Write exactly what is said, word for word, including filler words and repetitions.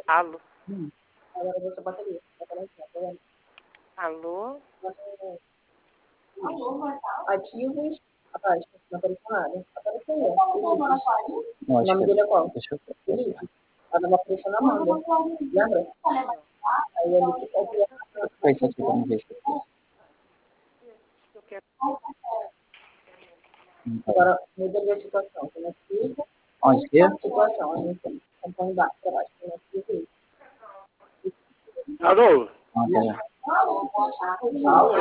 Alô? Hum. Agora você bateria. Alô? Ativos. Abaixo. Não apareceu nada. Apareceu aí. O nome dele é qual? Felipe. Ela não apareceu na Amanda. Lembra? Aí ele fica. Foi isso aqui, vamos ver se Eu quero. Agora, muda a situação. Como é que fica? Onde que é? Situação. A gente acompanha embaixo, para baixo. Como é que fica isso? Alô? Ah, tá. Alô?